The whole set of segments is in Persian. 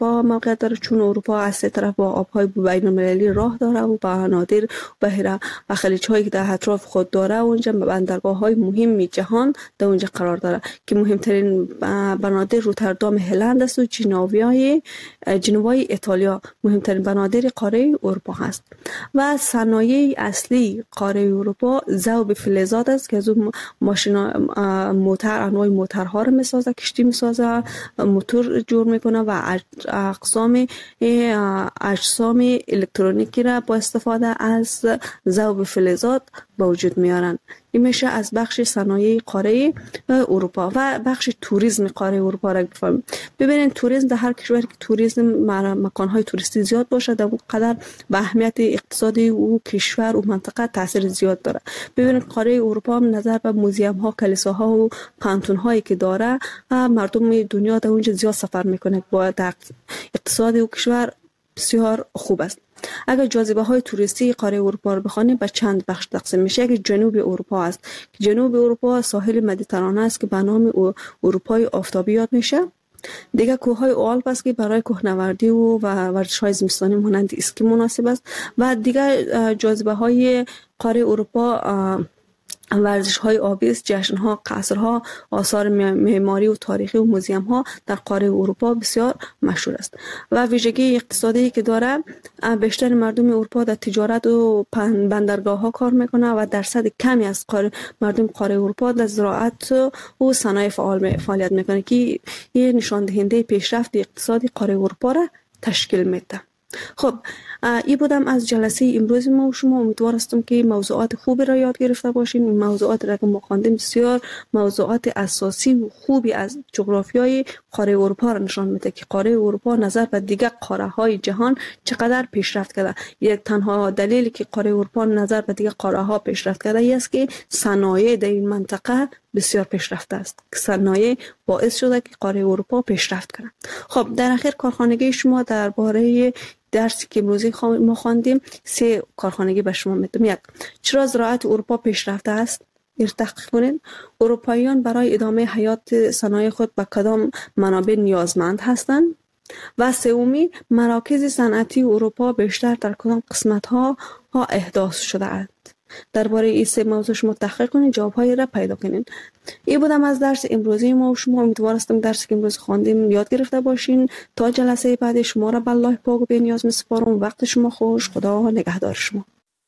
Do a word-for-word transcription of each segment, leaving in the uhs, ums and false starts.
اروپا موقعیت داره، چون اروپا از سه طرف با آبهای بین المللی راه داره و بنادر بحیره و خلیج‌هایی که در اطراف خود داره، اونجا بندرگاه‌های مهم جهان در اونجا قرار داره که مهمترین بنادر روتردام هلند است و جنوبی جنوبی ایتالیا مهمترین بنادر قاره اروپا هست. و صنایع اصلی قاره اروپا ذوب فلزات است که از اون ماشینا موتور انواع موتورها رو میسازه، کشتی میسازه، موتور جور میکنه و اقسام اجسام الکترونیکی را با استفاده از ذوب فلزات به وجود میارن. این میشه از بخش صنایع قاره اروپا. و بخش توریسم قاره اروپا را بفهمیم. ببینید توریسم در هر کشوری که توریسم مکانهای توریستی زیاد باشه، در اون قدر به اهمیت اقتصادی او کشور و منطقه تاثیر زیاد داره. ببینید قاره اروپا هم نظر به موزیم ها، کلیساها و پانتون هایی که داره، مردم دنیا در اونجا زیاد سفر میکنه. با اقتصاد او کشور بسیار خوب است. اگر جاذبه های توریستی قاره اروپا رو بخوانیم به چند بخش تقسیم میشه. که جنوب اروپا است، جنوب اروپا ساحل مدیترانه است که به نام اروپای آفتابی یاد میشه. دیگه کوههای آلپ است که برای کوهنوردی و ورزش‌های زمستانی مانند اسکی مناسب است. و دیگه جاذبه های قاره اروپا ورزش های آبی است، جشن ها، قصر ها، آثار معماری و تاریخی و موزیم ها در قاره اروپا بسیار مشهور است. و ویژگی اقتصادی که داره، بیشتر مردم اروپا در تجارت و بندرگاه ها کار میکنه و درصد کمی از قاره مردم قاره اروپا در زراعت و صنایع فعال فعالیت میکنه که این نشان دهنده پیشرفت اقتصادی قاره اروپا را تشکیل میده. خب این بودم از جلسه امروز ما و شما. امیدوار هستم که موضوعات خوبی را یاد گرفته باشین. این موضوعات را که ما خواندیم بسیار موضوعات اساسی و خوبی از جغرافیای قاره اروپا را نشان میده که قاره اروپا نظر به دیگر قاره های جهان چقدر پیشرفت کرده. یک تنها دلیلی که قاره اروپا نظر به دیگر قاره ها پیشرفت کرده است که صنایع در این منطقه بسیار پیشرفته است. صنایع باعث شده که قاره اروپا پیشرفت کنه. خب در اخر کارخانگی شما درباره درسی که امروزی ما خواندیم سه کارخانگی به شما میدم. یک، چرا زراعت اروپا پیشرفته است؟ این تحقیق کنید. اروپاییان برای ادامه حیات صنایع خود به کدام منابع نیازمند هستند؟ و سومی، مراکز صنعتی اروپا بیشتر در کدام قسمت ها ها احداث شده اند؟ درباره این سه موضوع شما تحقیق کنید، جواب‌های را پیدا کنید. این بودم از درس امروزی ما و شما. امیدوار هستم درسی که امروز خواندیم یاد گرفته باشین. تا جلسه بعد شما را به الله پاک و بی‌نیاز می‌سپارم. وقت شما خوش. خدا نگهدار شما.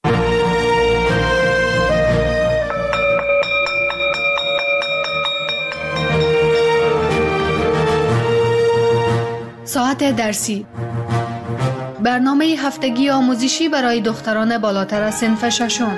ساعت درسی، برنامه هفتگی آموزشی برای دختران بالاتر از صنف ششم.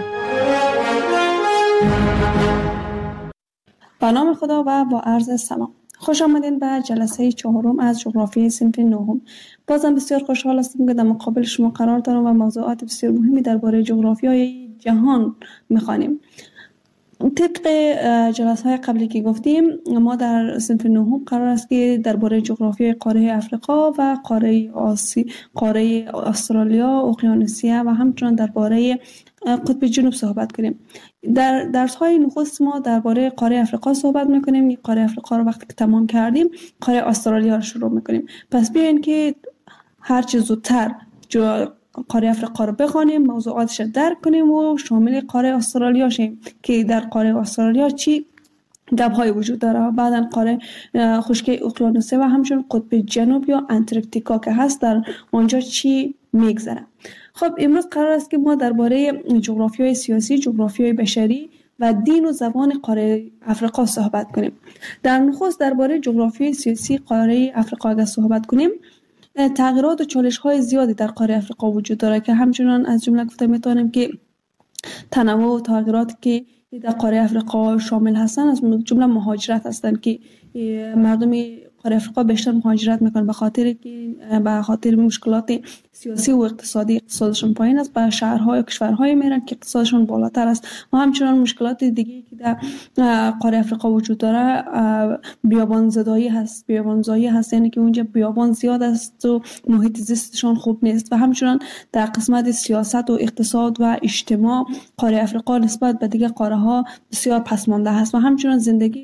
به نام خدا و با عرض سلام. خوش آمدین به جلسه چهارم از جغرافیای صنف نهم. بازم بسیار خوشحال هستم که در مقابل شما قرار دارم و موضوعات بسیار مهمی درباره جغرافیای جهان می‌خوانیم. طبق جلسه های قبلی که گفتیم، ما در صنف نهم قرار است که درباره جغرافیای قاره افریقا و قاره آسی، قاره استرالیا، اقیانوسیه و همچنین درباره قطب جنوب صحبت کنیم. در درس های نخست ما درباره قاره افریقا صحبت میکنیم. این قاره افریقا رو وقتی که تمام کردیم، قاره استرالیا رو شروع میکنیم. پس بیاین که هر چه زودتر جو قاره افریقا رو بخوانیم، موضوعاتش رو درک کنیم و شامل قاره استرالیا شیم که در قاره استرالیا چی گپ‌های وجود داره. بعداً قاره خشکی اقیانوسیه و همچنین قطب جنوب یا انتارکتیکا که هست، در اونجا چی میگذره. خب امروز قرار است که ما درباره جغرافیای سیاسی، جغرافیای بشری و دین و زبان قاره افریقا صحبت کنیم. در نخست درباره جغرافیای سیاسی قاره افریقا اگر صحبت کنیم، تغییرات و چالش‌های زیادی در قاره افریقا وجود داره که همچنان از جمله گفته میتونیم که تنوع و تغییراتی که در قاره افریقا شامل هستند از جمله مهاجرت هستند که مردم قاره افریقا بیشتر مهاجرت میکنن به خاطر که به خاطر مشکلات سیاسی و اقتصادی اقتصادشون پایین است، به شهرهای و کشورهای میرن که اقتصادشون بالاتر است. و همچنان مشکلات دیگه که در قاره افریقا وجود داره، بیابان زدایی هست، بیابان زایی هست، یعنی که اونجا بیابان زیاد است و محیط زیستشون خوب نیست. و همچنان در قسمت سیاست و اقتصاد و اجتماع قاره افریقا نسبت به دیگه قاره ها بسیار پسمانده هست. و همچنان زندگی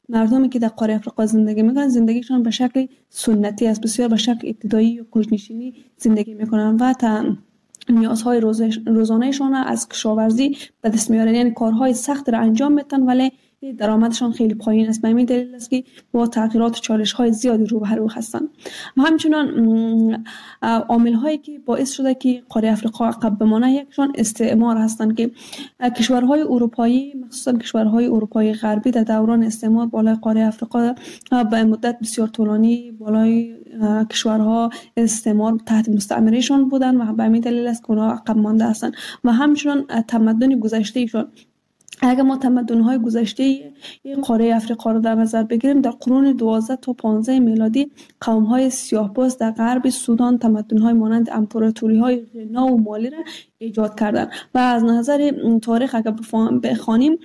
مردمی که در قاره افریقا زندگی میکنن زندگیشون به شکل سنتی است، بسیار به شکل ابتدایی یا کوچ‌نشینی زندگی میکنن و تا نیازهای روزانهشان از کشاورزی به دست میارن، یعنی کارهای سخت را انجام میدن ولی درآمدشان خیلی پایین است. به همین دلیل است که با تغییرات و چالش های زیادی روبرو هستند. و همچنان عامل هایی که باعث شده که قاره افریقا عقب بمانه یکشان استعمار هستند که کشورهای اروپایی مخصوصا کشورهای اروپایی غربی در دوران استعمار بالای قاره افریقا به مدت بسیار طولانی بالای کشورها استعمار تحت مستعمرهشان بودند و به همین دلیل است که اونها عقب مانده هستند. و همچنان تمدن گذشته ایشان، اگر ما تمدن‌های گذشته قاره افریقا را در نظر بگیریم، در قرون دوازده تا پانزده میلادی قوم‌های سیاه‌پوست در غرب سودان تمدن‌های مانند امپراتوری‌های غنا و مالی را ایجاد کردند و از نظر تاریخ اگر بخوانیم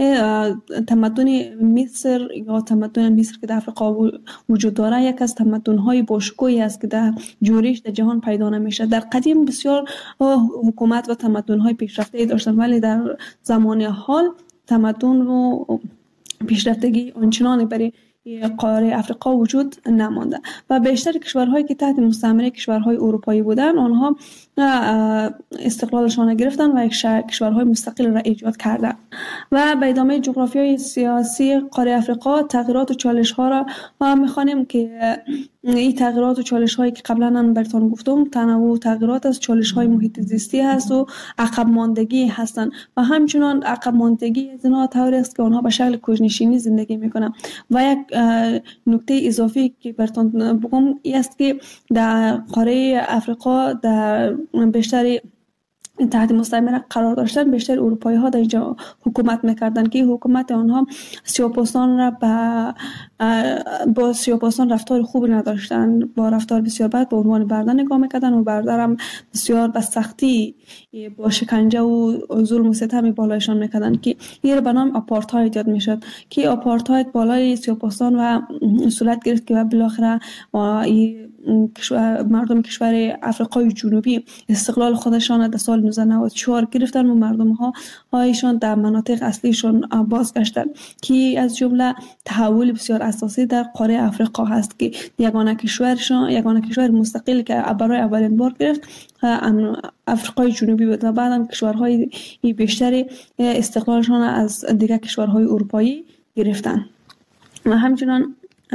تمدن مصر یا تمدن مصر که در افریقا وجود داره یک از تمدن‌های باشکوهی است که در جوریش در جهان پیدا نمیشه. در قدیم بسیار حکومت و تمدن‌های پیشرفته داشتند ولی در زمان حال تمدن و پیشرفتگی آنچنانی برای قاره افریقا وجود نمانده و بیشتر کشورهایی که تحت مستعمره کشورهای اروپایی بودند آنها استقلالشان گرفتن و یک کشورهای مستقل را ایجاد کردند. و به ادامه جغرافیای سیاسی قاره افریقا تغییرات و چالش ها را میخوانیم که این تغییرات و چالش هایی که قبلا من براتون گفتم تنوع تغییرات از چالش های محیط زیستی هست و عقب ماندگی هستند و همچنان عقب ماندگی از اینها طوری است که آنها به شکل کوچ‌نشینی زندگی میکنند. و یک نکته اضافی که براتون بگم این است که در قاره افریقا در بیشتر تحت مستعمره قرار داشتن بیشتر اروپایی ها در اینجا حکومت میکردن که حکومت آنها سیاه‌پوستان را با با سیاه‌پوستان رفتار خوبی نداشتن، با رفتار بسیار بد به عنوان برده نگاه میکردن و برده هم بسیار به سختی با شکنجه و ظلم و ستم بالایشان میکردن که این به نام آپارتاید یاد میشد که آپارتاید بالای سیاه‌پوستان و صورت گرفت که بالاخره مردم کشور افریقای جنوبی استقلال خودشان در سال نوزده نود و چهار گرفتن و مردم ها هایشان در مناطق اصلیشان بازگشتن که از جمله تحول بسیار اساسی در قاره افریقا هست که یگانه کشورشان یگانه کشور مستقل که برای اولین بار گرفت افریقای جنوبی بود و بعدم کشورهای بیشتری استقلالشان از دیگر کشورهای اروپایی گرفتن. و همچنان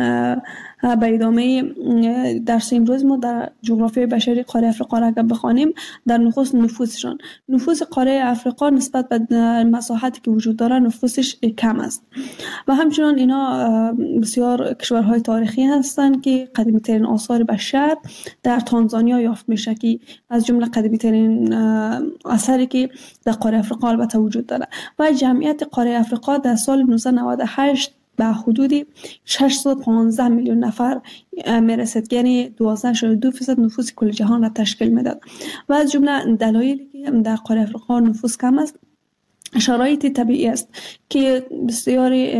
به ادامه درس امروز ما در جغرافیای بشری قاره افریقا را اگر بخوانیم در نخست نفوسشان نفوس قاره افریقا نسبت به مساحتی که وجود داره نفوسش کم است و همچنان اینا بسیار کشورهای تاریخی هستند که قدیمی ترین آثار بشر در تانزانیا یافت میشه که از جمله قدیمی ترین اثری که در قاره افریقا البته وجود داره و جمعیت قاره افریقا در سال نوزده نود و هشت به حدود ششصد و پانزده میلیون نفر میرسد، یعنی دوازده ممیز دو درصد نفوس کل جهان را تشکیل میداد. و از جمله دلایلی که در قاره افریقا نفوس کم است شرایط طبیعی است که بسیاری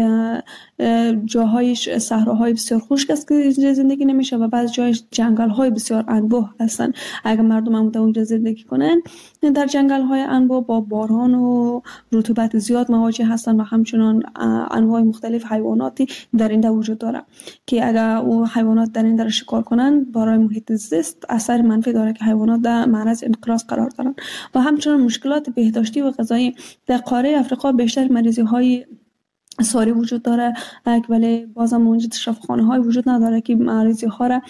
جاهایش صحراهای بسیار خشک است که اینجا زندگی نمیشه و بعض جایش جنگل های بسیار انبوه هستند. اگر مردم هم اونجا زندگی کنن در جنگل های انبوه با باران و رطوبت زیاد مواجه هستند و همچنان انواع مختلف حیواناتی در اینجا وجود داره که اگر او حیوانات در اینجا شکار کنن برای محیط زیست اثر منفی داره که حیوانات در معرض انقراض قرار دارن. و همچنان مشکلات بهداشتی و غذایی در قاره افریقا بیشتر مریضی های ساری وجود داره ولی بازم اونجا شفاخانه های وجود نداره که مریضی ها را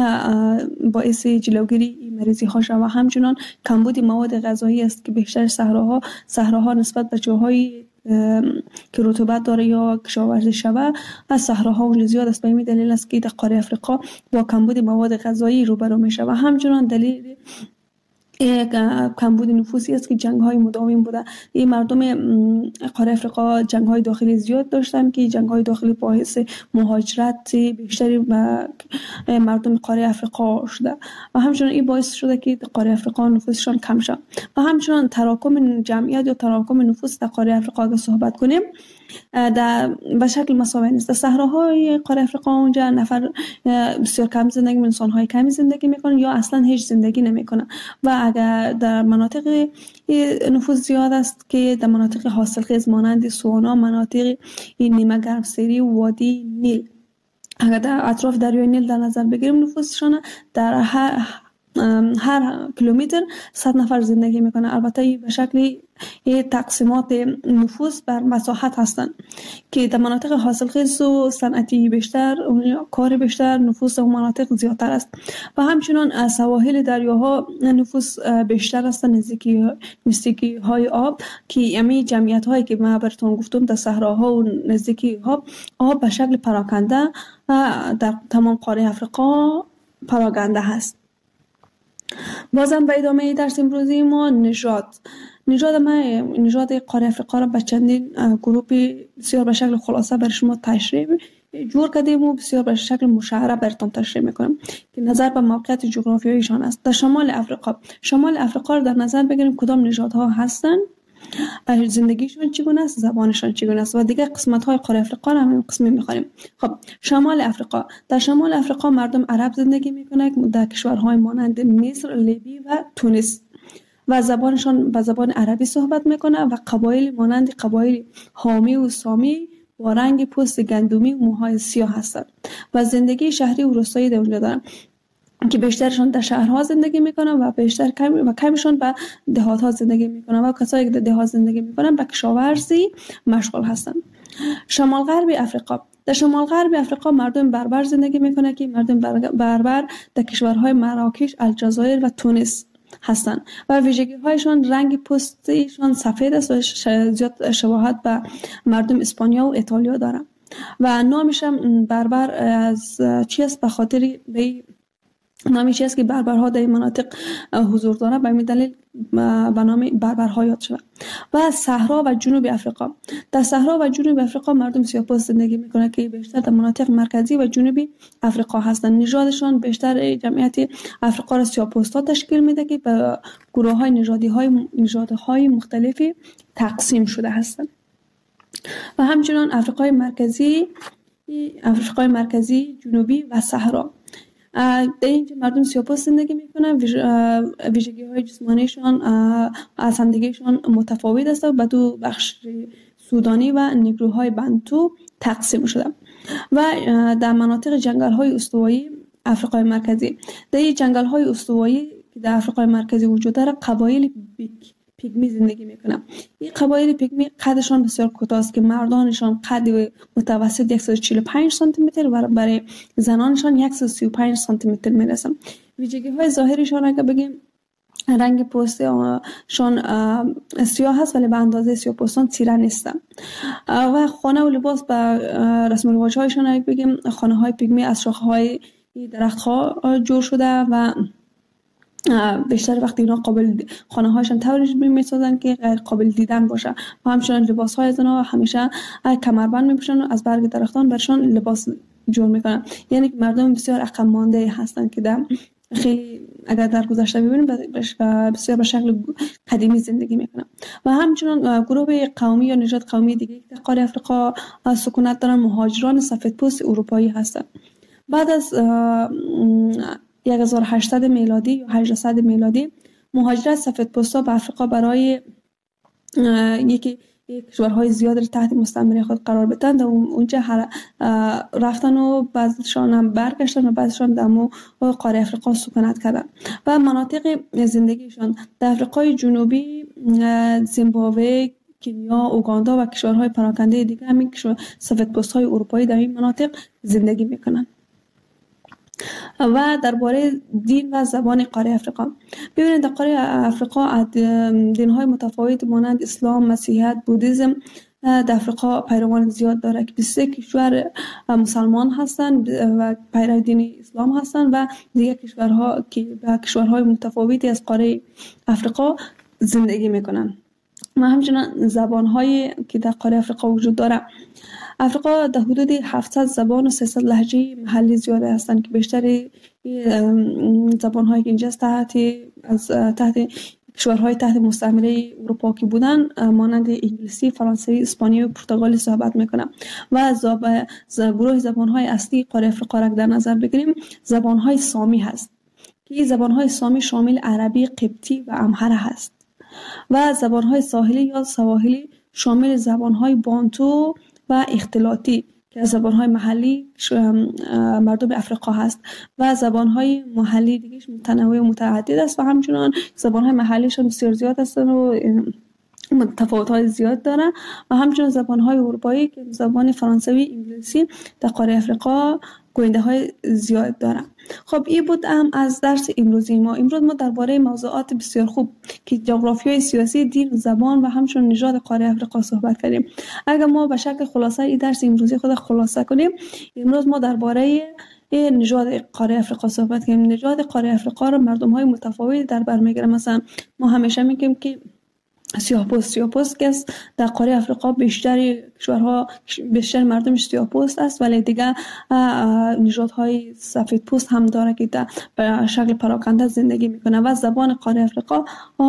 باعث جلوگیری مریضی ها شود. و همچنان کمبود مواد غذایی است که بیشتر صحراها صحراها نسبت به جاهای که رطوبت داره یا کشاورزی شود از صحراها اونجا زیاد است. به این دلیل است که در قاره افریقا با کمبود مواد غذایی روبرو میشه. و همچنان دلیل یک کمبود نفوسی است که جنگ های مداوم بوده. این مردم قاره افریقا جنگ های داخلی زیاد داشتن که جنگ های داخلی باعث مهاجرت بیشتری به مردم قاره افریقا شده و همچنان این باعث شده که قاره افریقا نفوسشان کم شد. و همچنان تراکم جمعیت یا تراکم نفوس در قاره افریقا اگه صحبت کنیم در به شکل مساوی نیست. در صحراهای قاره افریقا اونجا نفر بسیار کم زندگی، انسان‌های کمی زندگی میکنن یا اصلا هیچ زندگی نمیکنن. و اگر در مناطق نفوذ زیاد است که در مناطق حاصلخیز مانند سوانا، مناطق نیمه گرمسیری و وادی نیل، اگر در اطراف دریای نیل در نظر بگیریم نفوذشان در هر هر کیلومتر صد نفر زندگی میکنه. البته به شکل تقسیمات نفوذ بر مساحت هستند که در مناطق حاصلخیز و صنعتی بیشتر، کار بیشتر، نفوذ و مناطق زیادتر است. و همچنان سواحل دریاها نفوذ بیشتر است، نزدیکی نزدیکی های آب که امی جمعیت هایی که من براتون گفتم در صحراها و نزدیکی ها آب به شکل پراکنده در تمام قاره افریقا پراکنده هست. بازم به ادامه درس امروزی ما نژاد نژاد ما نژاد قاره افریقا را به چندین گروه بسیار به شکل خلاصه بر شما تشریح جور کردیم و بسیار به شکل مشعره براتون تشریح میکنم که نظر به موقعیت جغرافیاییشان است. در شمال افریقا شمال افریقا را در نظر بگیریم کدام نژادها هستند، زندگیشون چگونه است، زبانشان چگونه است و دیگر قسمت های قاره افریقا را همین قسمی میخوانیم. خب شمال افریقا، در شمال افریقا مردم عرب زندگی میکنند در کشورهای مانند مصر، لیبی و تونس و زبانشان به زبان عربی صحبت میکنه و قبایل مانند قبایل حامی و سامی با رنگ پوست گندمی و موهای سیاه هستند و زندگی شهری و روستایی در اونجا دارند که بیشترشان در شهرها زندگی میکنن و بیشتر کم و کمشون به دهات‌ها زندگی میکنن و کسایی که در دهات زندگی میکنن به کشاورزی مشغول هستند. شمال غرب افریقا، در شمال غرب افریقا مردم بربر زندگی میکنن که مردم بربر در کشورهای مراکش، الجزایر و تونس هستند و ویژگی هایشان رنگ پوستشان سفید است و زیاد شباهت به مردم اسپانیا و ایتالیا دارند و نامش بربر از چی است؟ به خاطر به نامی چیست که بربرها در این مناطق حضور داره، به این دلیل به نام بربرها یاد شده. و صحرا و جنوب افریقا، در صحرا و جنوب افریقا مردم سیاه‌پوست زندگی میکنه که بیشتر در مناطق مرکزی و جنوبی افریقا هستند. نژادشان بیشتر جمعیت افریقا را سیاه‌پوستا تشکیل میده که به گروه های نژادی های نژادهای مختلفی تقسیم شده هستند. و همچنان افریقای مرکزی افریقای مرکزی، جنوبی و صحرا، در اینجا مردم سیاه‌پوست زندگی میکنن. ویژگی های جسمانیشان از همدیگهشان متفاوت است و به دو بخش سودانی و نیگروهای بنتو تقسیم شده. و در مناطق جنگل های استوایی افریقای مرکزی، در این جنگل های استوایی که در افریقای مرکزی وجود داره قبایل بیک پیگمی زندگی میکنن. این قبایل پیگمی قدشان بسیار کوتاه است که مردانشان قد متوسط صد و چهل و پنج سانتی متر و برای زنانشان صد و سی و پنج سانتی متر میرسن. ویژگی های ظاهریشان اگه بگیم رنگ پوستشان سیاه هست ولی به اندازه سیاه‌پوستان تیره نیستن. و خانه و لباس به رسم و رواج هایشان اگه بگیم خانه های پیگمی از شاخه های درخت ها جور شده و بیشتر وقتی اینا قابل خانه هایشان طوری میسازن که غیر قابل دیدن باشه و همچنان لباس های زنا همیشه کمربند میپوشن و از برگ درختان برشان لباس جور میکنن. یعنی مردم بسیار عقب مانده هستند که در خیلی اگر در گذشته ببینیم بسیار به شکل قدیمی زندگی میکنن. و همچنان گروه قومی یا نژاد قومی دیگه که در قاره افریقا سکونت دارن مهاجران سفیدپوست اروپایی هستند. بعد از هزار و هشتصد میلادی یا هجده میلادی مهاجرت سفیدپوستا به افریقا برای یکی کشورهای زیاد را تحت مستعمره خود قرار بدن و اونجا رفتن و بعضیشان هم برگشتن و بعضیشان در قاره افریقا سکونت کردن. و مناطق زندگیشان در افریقای جنوبی، زیمبابوه، کنیا، اوگاندا و کشورهای پراکنده دیگه همین سفیدپوست‌های اروپایی در این مناطق زندگی میکنن. و درباره دین و زبان قاره افریقا، ببینید در قاره افریقا دین‌های متفاوت مانند اسلام، مسیحیت، بودیسم در افریقا پیروان زیاد داره که بیست و سه کشور مسلمان هستند و پیرو دین اسلام هستند و دیگر کشورها که به کشورهای متفاوتی از قاره افریقا زندگی میکنن. و همچنین زبان‌هایی که در قاره افریقا وجود داره. افریقا در حدود هفتصد زبان و سیصد لهجه محلی زیاده هستند که بیشتر زبان‌هایی که اینجا تحت از تحت کشورهای تحت مستعمره اروپا که بودن مانند انگلیسی، فرانسوی، اسپانیایی و پرتغالی صحبت میکنن. و زبان گروه زبانهای اصلی قاره افریقا را در نظر بگیریم، زبانهای سامی هست که این زبانهای سامی شامل عربی، قبطی و امهره هست. و زبانهای ساحلی یا سواحلی شامل زبانهای بانتو و اختلاطی که از زبانهای محلی مردم افریقا هست. و زبانهای محلی دیگه متنوع و متعدد است و همچنان زبانهای محلیش هم بسیار زیاد هستن و تفاوت‌های زیاد دارن. و همچنان زبانهای اروپایی که زبان فرانسوی، انگلیسی در قاره افریقا گوینده های زیاد دارن. خب این بود هم از درس امروزی ما. امروز ما درباره موضوعات بسیار خوب که جغرافیای سیاسی، دین، زبان و همچنین نژاد قاره افریقا صحبت کردیم. اگر ما به شکل خلاصه این درس امروزی خود خلاصه کنیم، امروز ما درباره نژاد قاره افریقا صحبت کردیم. نژاد قاره افریقا را مردم های متفاوتی در بر میگیرن. مثلا ما همیشه میگیم که سیاه‌پوست سیاه‌پوست که در قاره افریقا بیشتر کشورها بیشتر مردمش سیاه‌پوست است، ولی دیگه نژادهای سفیدپوست هم داره که در شکل پراکنده زندگی میکنه. و زبان قاره افریقا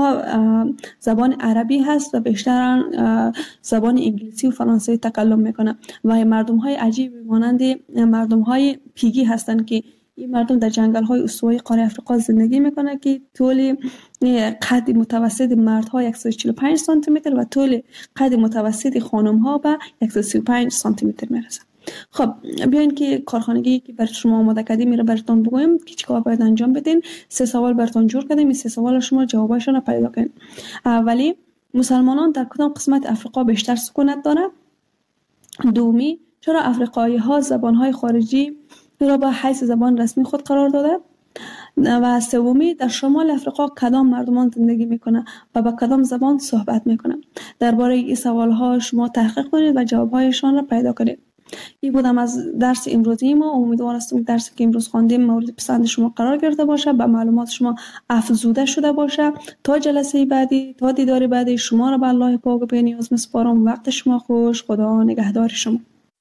زبان عربی هست و بیشتر زبان انگلیسی و فرانسوی تکلم میکنه. و مردم های عجیب مانند مردم های پیگی هستند که این مردم در جنگل های استوایی قاره افریقا زندگی میکنه که طول قد متوسط مردها صد و چهل و پنج سانتی متر و طول قد متوسط خانم ها به صد و سی و پنج سانتی متر میرسه. خب بیاین که کارخانگی که برای شما آماده کردیم میره براتون بگویم که چیکار باید انجام بدین. سه سوال براتون جور کردیم، این سه سوال شما جوابشون رو پیدا کنید. اولی، مسلمانان در کدام قسمت افریقا بیشتر سکونت داره؟ دومی، چرا افریقایی ها زبان های خارجی را به حیث زبان رسمی خود قرار داده؟ و سومی، در شمال افریقا کدام مردمان زندگی میکنه و با کدام زبان صحبت میکنه؟ درباره این سوال ها شما تحقیق کنید و جواب هایشان را پیدا کنید. این بودم از درس امروزی ما. امیدوار هستم که درسی که امروز خواندیم مورد پسند شما قرار گرفته باشه، به معلومات شما افزوده شده باشه. تا جلسه بعدی، تا دیدار بعدی، شما را به الله پاک و بی‌نیاز میسپارم. وقت شما خوش. خدا نگهدار شما.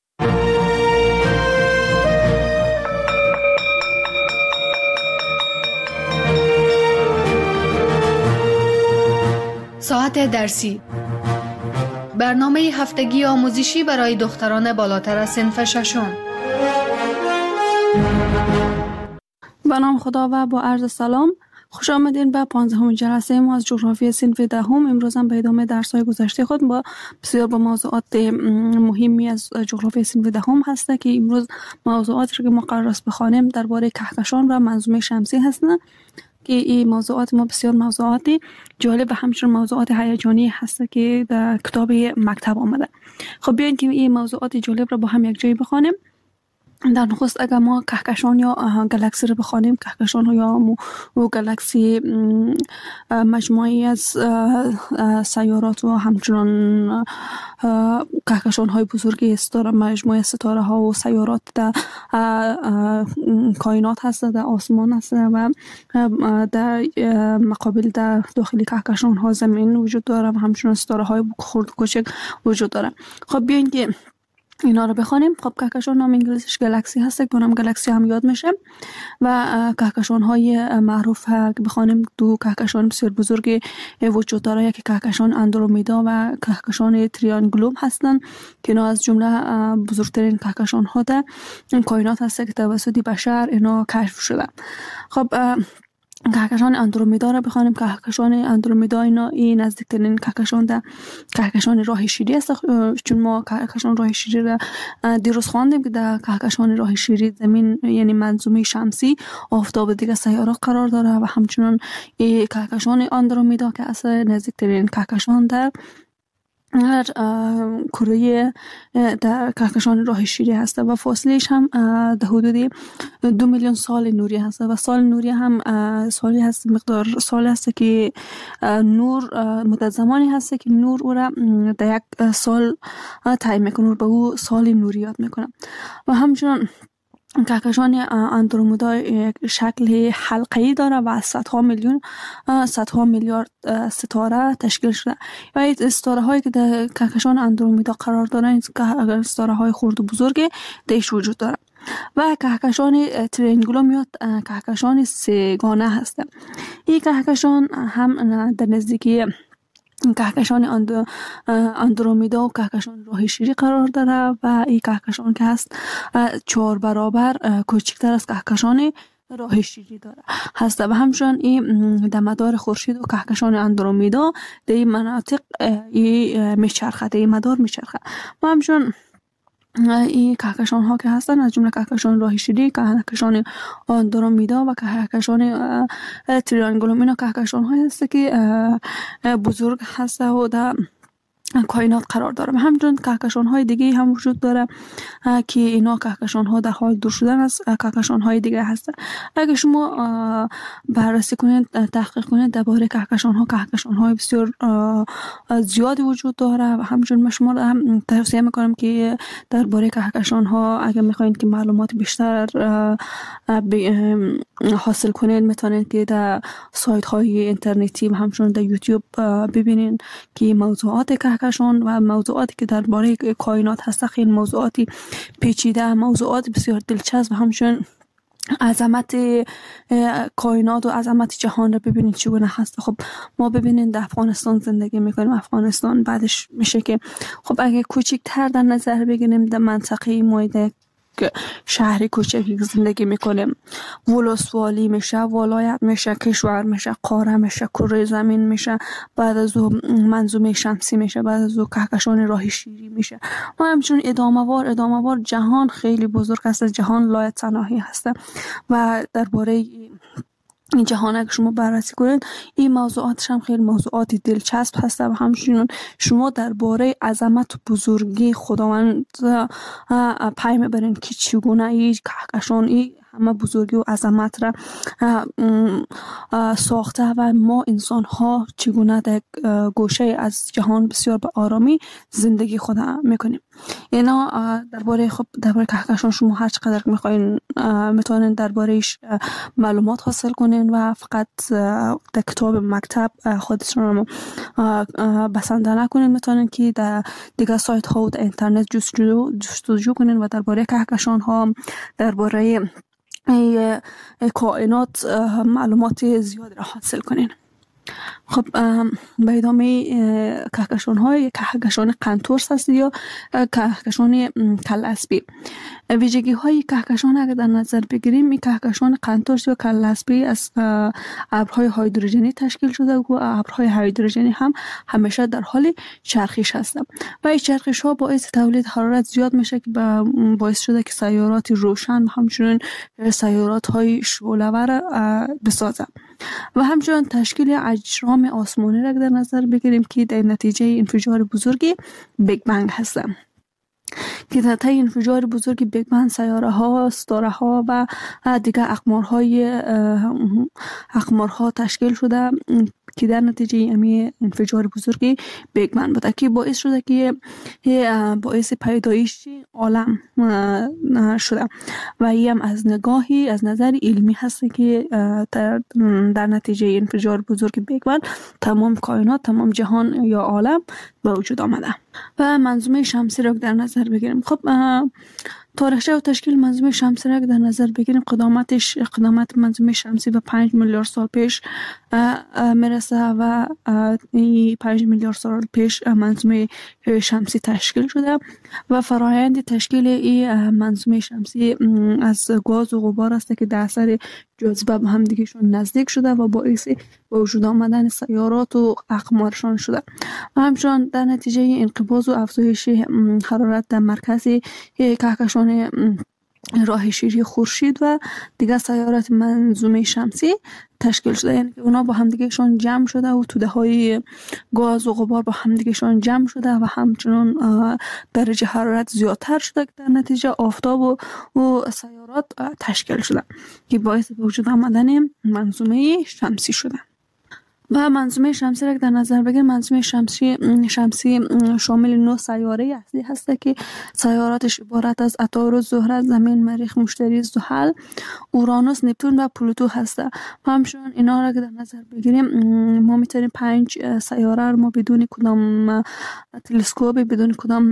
ساعت درسی، برنامه هفتگی آموزشی برای دختران بالاتر از صنف ششم. به نام خدا و با عرض سلام، خوش آمدین به پانزدهمین جلسه ما از جغرافی صنف دهم. امروز هم به ادامه درس‌های گذشته خود با بسیار با موضوعات مهمی از جغرافی صنف دهم هست که امروز موضوعاتی که ما قرار است بخوانیم درباره کهکشان و منظومه شمسی هستند که این موضوعات ما بسیار موضوعات جالب و همچنین موضوعات هیجانی هست که در کتاب مکتب آمده. خب بیاین که این موضوعات جالب را با هم یک جایی بخوانیم. در نخست اگر ما کهکشان یا گالاکسی رو بخوانیم، کهکشان ها یا و گالاکسی مجموعی از سیارات و همچنان کهکشان های بزرگی ستاره، مجموعه ستاره ها و سیارات در کائنات هست، در آسمان هست و در مقابل در داخل کهکشان ها زمین وجود داره و همچنان ستاره های خرد و کوچک وجود داره. خب بیاین که اینا رو بخوانیم. خب کهکشان نام انگلیسیش گالاکسی هست که نام گالاکسی هم یاد میشه. و کهکشان های معروف که بخوانیم، دو کهکشان بسیار بزرگ وجود داره، یکی کهکشان اندرومیدا و کهکشان تریانگولوم هستند که اینا از جمله بزرگترین کهکشان ها در کائنات هست که توسط بشر اینا کشف شده. خب کهکشان اندرومیدا را بخوانیم. کهکشان اندرومیدا اینا این نزدیکترین کهکشان در کهکشان راه شیری است، چون ما کهکشان راه شیری را دیروز خواندیم که در کهکشان راه شیری زمین یعنی منظومه شمسی، آفتاب دیگه سیارات قرار داره و همچنان این کهکشان اندرومیدا که اصلا نزدیکترین کهکشان در هر کره در کهکشان راه شیری هست و فاصلهش هم در حدود دو میلیون سال نوری هست و سال نوری هم سالی هست، مقدار سال هست که نور مدت زمانی هست که نور او را در یک سال تعیین میکنه، به او سال نوری یاد میکنه. و همچنان کهکشان اندرومیدا یک شکل حلقه‌ای داره و صدها میلیون صدها میلیارد ستاره تشکیل شده و این ستاره هایی که در کهکشان اندرومیدا قرار دارن این ستاره های خرد و بزرگ دیش وجود داره. و کهکشان تریانگولوم یا کهکشان سه‌گانه هست. این کهکشان هم در نزدیکی کهکشان اند... اندرومیدا و کهکشان راه شیری قرار داره و این کهکشان که هست چهار برابر کوچکتر از کهکشان راه شیری داره هست و همچنان این در مدار خورشید و کهکشان اندرومیدا در این مناطق این میچرخه، در این مدار میچرخه و همچنان این کهکشان ها که هستن از جمله کهکشان راه شیری، کهکشان اندرومیدا و کهکشان تریانگولوم، اینا کهکشان های هست که بزرگ هست و در کائنات قرار داره. همچنین کهکشان های دیگه هم وجود داره که اینا کهکشان ها در حال دور شدن از کهکشان های دیگه هستن. اگه شما بررسی کنید، تحقیق کنید درباره کهکشان ها، کهکشان های بسیار زیادی وجود داره و همچنین من شما هم توصیه میکنم که درباره کهکشان ها اگه میخواین که معلومات بیشتر حاصل کنید میتونید که در سایت های اینترنتی و همچنین در یوتیوب ببینید که موضوعات کهکشان و موضوعاتی که درباره کائنات هست خیلی موضوعاتی پیچیده، موضوعات بسیار دلچسب و همچنین عظمت کائنات و عظمت جهان رو ببینید چگونه هست. خب ما ببینید در افغانستان زندگی میکنیم، افغانستان بعدش میشه که خب اگه کوچکتر در نظر بگیریم در منطقه مایده شهری کوچکی زندگی میکنیم، ولسوالی میشه، ولایت میشه، کشور میشه، قاره میشه، کره زمین میشه، بعد از او منظومه شمسی میشه، بعد از او کهکشان راه شیری میشه و همچنین ادامه وار ادامه وار جهان خیلی بزرگ است، جهان لایتناهی هست و درباره این جهان اگه شما بررسی کنید این موضوعاتش هم خیلی موضوعاتی دلچسب هست و همچنین شما درباره عظمت و بزرگی خداوند پی میبرین که چگونه این کهکشان این همه بزرگی و عظمت را ساخته و ما انسان ها چگونه در گوشه از جهان بسیار به آرامی زندگی خود میکنیم. اینا درباره خب درباره کهکشان شما هر چقدر میخواین میتونین دربارهش معلومات حاصل کنین و فقط در کتاب مکتب خودتون رو بسنده نکنین، میتونین که در دیگه سایت ها و در اینترنت جستجو جستجو کنین و درباره کهکشان ها، درباره کائنات معلومات زیاد را حاصل کنین. خب به ادامه کهکشان های کهکشان قنتورس هست یا کهکشان کلاسبی. ویژگی های کهکشان اگر در نظر بگیریم، این کهکشان قنتورس یا کلاسبی از ابرهای هیدروژنی تشکیل شده و ابرهای هیدروژنی هم همیشه در حال چرخش هستند و این چرخش ها باعث تولید حرارت زیاد میشه که باعث شده که سیارات روشن و همچنین سیارات های شعله‌ور بسازه و همچنین تشکیل اجرام آسمانی را در نظر بگیریم که در نتیجه انفجار بزرگی بیگ بنگ هستند که در طی انفجار بزرگی بیگ بنگ سیاره ها، ستاره ها و دیگر اقمارهای اقمارها تشکیل شده که در نتیجه امی انفجار بزرگی بیگ بنگ بوده که باعث شده که باعث پیدایش عالم شده و این هم از نگاهی از نظر علمی هست که در نتیجه انفجار بزرگ بیگ بنگ تمام کائنات، تمام جهان یا عالم به وجود آمده. و منظومه شمسی را در نظر بگیریم، خب تاریخچه و تشکیل منظومه شمسی را در نظر بگیریم، قدامتش قدامت منظومه شمسی به پنج میلیارد سال پیش میرسه و این پنج میلیارد سال پیش منظومه شمسی تشکیل شده و فرایند تشکیل این منظومه شمسی از گاز و غبار است که در اثر جاذبه به هم دیگهشون نزدیک شده و باعث به وجود آمدن سیارات و اقمارشان شده و همچنان در نتیجه انقباض و افزایش حرارت در مرکز کهکشان راه شیری خورشید و دیگر سیارات منظومه شمسی تشکیل شده، یعنی که اونا با همدیگهشون جمع شده و توده های گاز و غبار با همدیگهشون جمع شده و همچنان درجه حرارت زیادتر شده که در نتیجه آفتاب و, و سیارات تشکیل شده که باعث به وجود آمدن منظومه شمسی شده. و منظومه شمسی را که در نظر بگیریم، منظومه شمسی شمسی شامل نه سیاره اصلی هست که سیاراتش عبارت از عطارد، زهره، زمین، مریخ، مشتری، زحل، اورانوس، نپتون و پلوتو هست. همچنین اینا را که در نظر بگیریم ما میتونیم پنج سیاره رو ما بدون کدام تلسکوپ، بدون کدام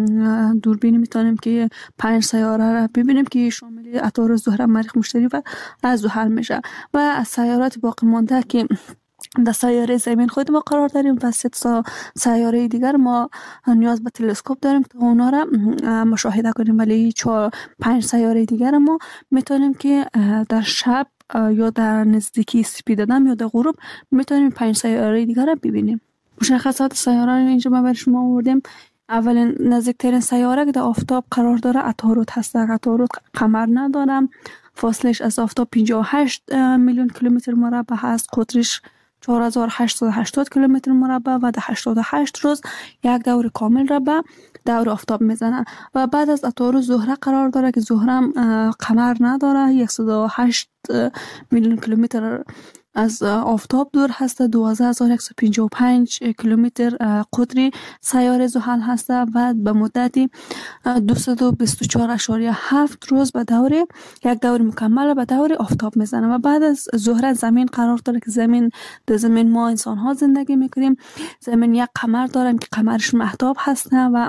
دوربین میتونیم که پنج سیاره را ببینیم که شامل عطارد، زهره، مریخ، مشتری و از زحل میشه. و از سیارات باقی مانده که در سیاره زمین خود ما قرار داریم و سه سیاره دیگر ما نیاز به تلسکوپ داریم تا اونا را مشاهده کنیم، ولی چهار پنج سیاره دیگر ما میتونیم که در شب یا در نزدیکی سپید دم یا در غروب میتونیم پنج سیاره دیگر را ببینیم. مشخصات سیاره را اینجا ما برای شما آوردیم. اولین نزدیکترین سیاره که در آفتاب قرار داره عطارد هست. عطارد قمر نداره، فاصلش از آفتاب پنجاه و هشت میلیون کیلومتر مربع هست، قطرش چهار هزار و هشتصد و هشتاد کیلومتر مربع و در هشتاد و هشت روز یک دور کامل را به دور آفتاب میزنه. و بعد از عطارد زهره قرار داره که زهره قمر نداره، صد و هشت میلیون کیلومتر از آفتاب دور هست، دوازده هزار و صد و پنجاه و پنج کیلومتر قطری سیاره زحل هست و به مدتی دویست و بیست و چهار ممیز هفت روز به دور یک دور مکمل به دور آفتاب میزنه. و بعد از زهره زمین قرار داره که زمین در زمین ما انسان ها زندگی میکنیم. زمین یک قمر داریم که قمرش مهتاب هست و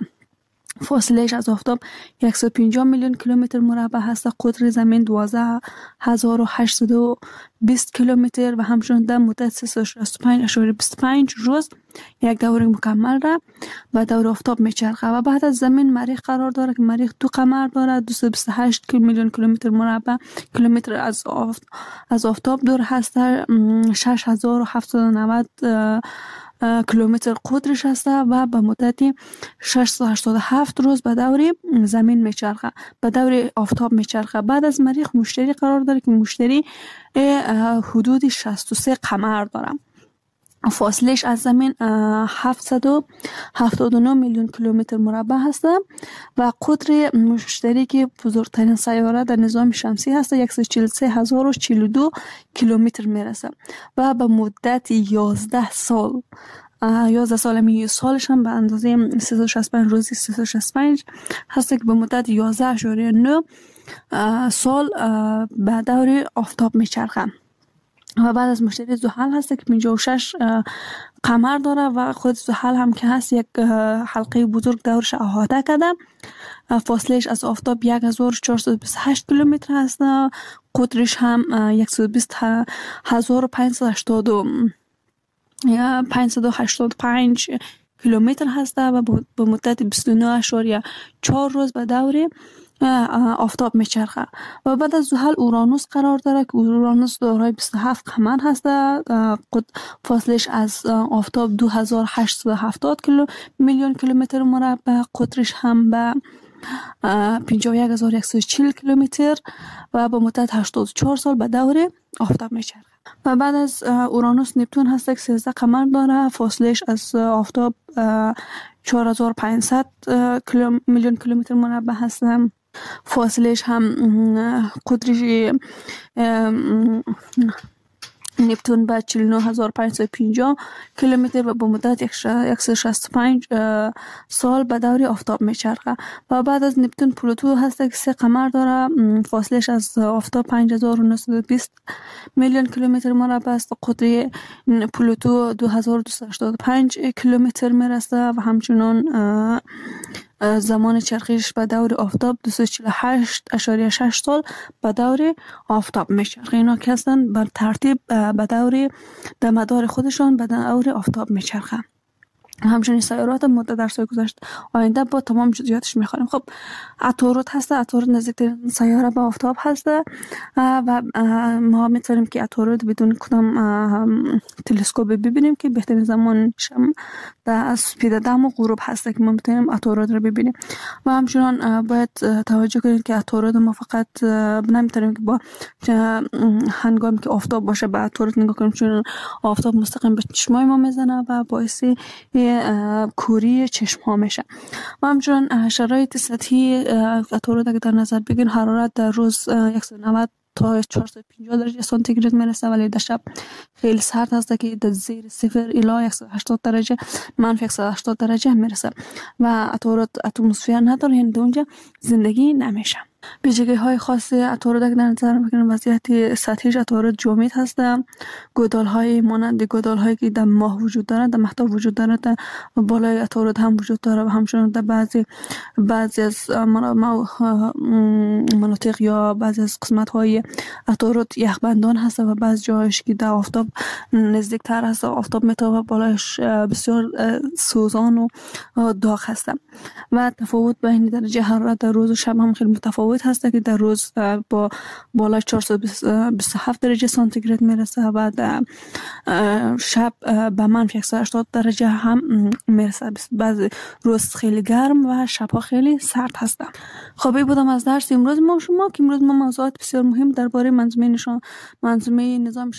فاصلهش از آفتاب صد و پنجاه میلیون کیلومتر مربع هست. قطر زمین دوازده هزار و هشتصد و بیست کیلومتر و همچنین در مدت سیصد و شصت و پنج ممیز بیست و پنج روز یک دور مکمل را به دور آفتاب میچرخه. و بعد از زمین مریخ قرار داره که مریخ دو قمر داره، دویست و بیست و هشت میلیون کیلومتر مربع کیلومتر از آفت از آفتاب دور هست، شش هزار و هفتصد و نود کیلومتر قطرش هست و به مدتی ششصد و هشتاد و هفت روز به دور زمین میچرخه، به دور آفتاب میچرخه. بعد از مریخ مشتری قرار داره که مشتری حدود شصت و سه قمر داره، فاصلش از زمین هفتصد و هفتاد و نه میلیون کیلومتر مربع هست و قطر مشتری که بزرگترین سیاره در نظام شمسی هست صد و چهل و سه هزار و چهل و دو کیلومتر میرسه و به مدت یازده سال یازده سال می سالش هم به اندازه سیصد و شصت و پنج روزی سیصد و شصت و پنج هست که به مدت یازده اشاریه نه سال به دور آفتاب میچرخه. و بعد از مشتری زحل هست که پنجاه و شش قمر داره و خود زحل هم که هست یک حلقه بزرگ دورش احاطه کرده. فاصلش از آفتاب یک هزار و چهارصد و بیست و هشت کیلومتر هست، قطرش هم صد و بیست هزار و پانصد و هشتاد و پنج کیلومتر هست و به مدت بیست و نه اشاریه چهار روز به دور آفتاب میچرخه. و بعد از زحل اورانوس قرار داره که اورانوس دارای بیست و هفت قمر هست، فاصلش از آفتاب دو هزار و هشتصد و هفتاد کیلو میلیون کیلومتر مربع، قطرش هم به پنجاه و یک هزار و صد و چهل کیلومتر و به مدت هشتاد و چهار سال به دور آفتاب میچرخه. و بعد از اورانوس نپتون هست که سیزده قمر داره، فاصلش از آفتاب چهار هزار و پانصد میلیون کیلومتر مربع هست، فاصلش هم قطرش نپتون به چهل و نه هزار و پانصد و پنجاه کیلومتر و به مدت صد و شصت و پنج سال به دور آفتاب میچرخه. و بعد از نپتون پلوتو هست که سه قمر داره، فاصلش از آفتاب پنج هزار و نهصد و بیست میلیون کیلومتر مربع است. قطر پلوتو دو هزار و دویست و هشتاد و پنج کیلومتر میرسه و همچنان زمان چرخش به دور آفتاب دویست و چهل و هشت اشاریه شش سال به دور آفتاب میچرخه. اینا که هستن بر ترتیب به دور در مدار خودشان به دور آفتاب میچرخه. همچنین سیارات مدت در سال گذشت آینده با تمام جزئیاتش میخوانیم. خب عطارد هست، عطارد نزدیکترین سیاره به آفتاب هست و ما میتونیم که عطارد بدون کدام تلسکوپ ببینیم که بهترین زمان شم در سپید دم و غروب هست که ما میتونیم عطارد رو ببینیم. و همچنان باید توجه کنید که عطارد ما فقط نمیتونیم که با هنگامی که آفتاب باشه به عطارد نگاه کنیم، چون آفتاب مستقیم به چشمای ما میزنه و باعث کوری چشم ها میشه. و همچنان شرایط سطحی عطارد اگه در نظر بگیریم، حرارت در روز صد و نود تا چهارصد و پنجاه درجه سانتیگراد میرسه، ولی در شب خیلی سرد هست که در زیر صفر الی صد و هشتاد درجه، منفی صد و هشتاد درجه میرسه و عطارد اتمسفر نداره، یعنی اونجا زندگی نمیشه. ویژگی های خاص عطارد که در نظر بگیریم وضعیت سطحیش عطارد جامد هست. گودال های مانند گودال هایی که در ماه وجود دارد، در مهتاب وجود دارد، در بالای عطارد هم وجود دارد و همچنین در بعضی بعضی از مناطق یا بعضی از قسمت های عطارد یخبندان هست و بعضی جایش که در آفتاب نزدیک تر هست، آفتاب میتابه، بالایش بسیار سوزان و داغ هست و تفاوت بین درجه حرارت در روز و شب هم خیلی متفاوت هست که در روز با بالای چهارصد و بیست و هفت درجه سانتیگراد میرسه و در شب به منفی صد و هشتاد درجه هم میرسه. بعضی روز خیلی گرم و شبها خیلی سرد هست. خب این بودم از درس امروز ما شما که امروز ما موضوعات بسیار مهم درباره منظومه نشان منظومه نظام